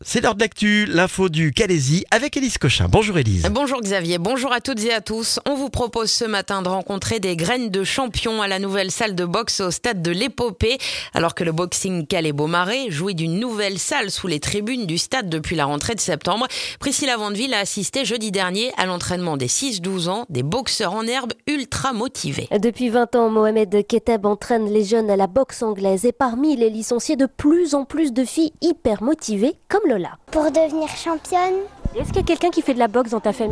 C'est l'heure de l'actu, l'info du Calaisis avec Élise Cochin. Bonjour Élise. Bonjour Xavier, bonjour à toutes et à tous. On vous propose ce matin de rencontrer des graines de champions à la nouvelle salle de boxe au stade de l'Épopée. Alors que le Boxing Calais-Beaumarais jouit d'une nouvelle salle sous les tribunes du stade depuis la rentrée de septembre, Priscilla Vandeville a assisté jeudi dernier à l'entraînement des 6-12 ans, des boxeurs en herbe ultra motivés. Depuis 20 ans, Mohamed Keteb entraîne les jeunes à la boxe anglaise et parmi les licenciés, de plus en plus de filles hyper motivées comme Lola. Pour devenir championne. Est-ce qu'il y a quelqu'un qui fait de la boxe dans ta famille ?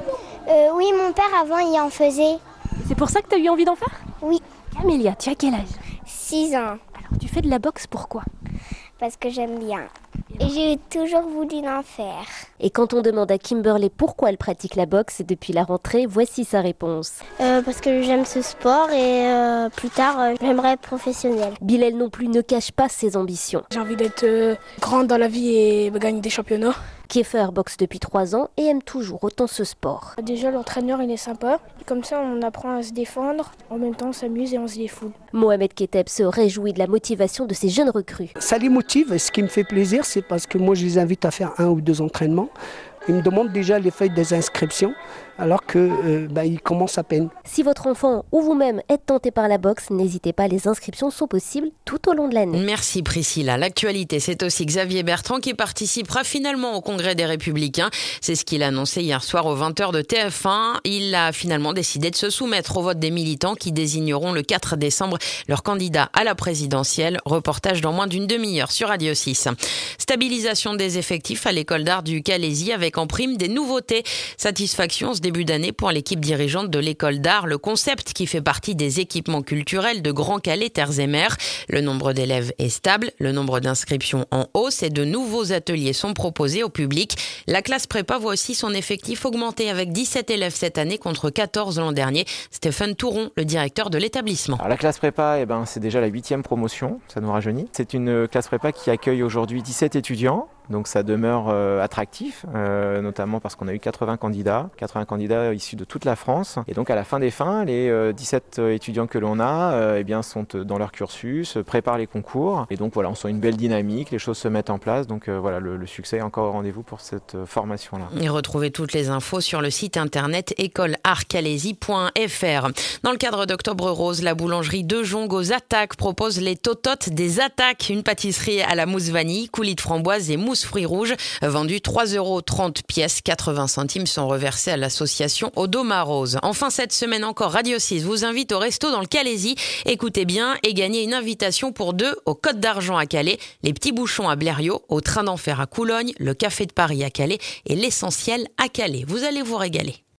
Oui, mon père avant il en faisait. C'est pour ça que tu as eu envie d'en faire ? Oui. Camélia, tu as quel âge ? 6 ans. Alors tu fais de la boxe, pourquoi ? Parce que j'aime bien. Et j'ai toujours voulu en faire. Et quand on demande à Kimberley pourquoi elle pratique la boxe depuis la rentrée, voici sa réponse. Parce que j'aime ce sport et plus tard j'aimerais être professionnelle. Bilal non plus ne cache pas ses ambitions. J'ai envie d'être grande dans la vie et gagner des championnats. Kiefer boxe depuis 3 ans et aime toujours autant ce sport. Déjà l'entraîneur il est sympa, comme ça on apprend à se défendre, en même temps on s'amuse et on se défoule. Mohamed Keteb se réjouit de la motivation de ces jeunes recrues. Ça les motive et ce qui me fait plaisir c'est parce que moi je les invite à faire 1 ou 2 entraînements. Ils me demandent déjà les feuilles des inscriptions alors qu'ils commencent à peine. Si votre enfant ou vous-même êtes tenté par la boxe, n'hésitez pas, les inscriptions sont possibles tout au long de l'année. Merci Priscilla. L'actualité, c'est aussi Xavier Bertrand qui participera finalement au Congrès des Républicains. C'est ce qu'il a annoncé hier soir aux 20h de TF1. Il a finalement décidé de se soumettre au vote des militants qui désigneront le 4 décembre leur candidat à la présidentielle. Reportage dans moins d'une demi-heure sur Radio 6. Stabilisation des effectifs à l'école d'art du Calaisis avec en prime des nouveautés. Satisfaction ce début d'année pour l'équipe dirigeante de l'école d'art. Le concept qui fait partie des équipements culturels de Grand Calais Terres et Mers. Le nombre d'élèves est stable, le nombre d'inscriptions en hausse et de nouveaux ateliers sont proposés au public. La classe prépa voit aussi son effectif augmenter avec 17 élèves cette année contre 14 l'an dernier. Stéphane Touron, le directeur de l'établissement. Alors la classe prépa, c'est déjà la 8e promotion, ça nous rajeunit. C'est une classe prépa qui accueille aujourd'hui 17 étudiants. Donc ça demeure attractif, notamment parce qu'on a eu 80 candidats issus de toute la France. Et donc à la fin des fins, les 17 étudiants que l'on a sont dans leur cursus, préparent les concours. Et donc voilà, on sent une belle dynamique, les choses se mettent en place. Donc le succès est encore au rendez-vous pour cette formation-là. Et retrouvez toutes les infos sur le site internet écoleartcalaisis.fr. Dans le cadre d'Octobre Rose, la boulangerie De Jong aux attaques propose les tototes des attaques. Une pâtisserie à la mousse vanille, coulis de framboise et mousse fruits rouges, vendu 3,30 € pièce, 80 centimes sont reversés à l'association Odoma Rose. Enfin, cette semaine encore, Radio 6 vous invite au resto dans le Calaisis. Écoutez bien et gagnez une invitation pour 2 au Côte d'Argent à Calais, les Petits Bouchons à Blériot, au Train d'Enfer à Coulogne, le Café de Paris à Calais et l'Essentiel à Calais. Vous allez vous régaler.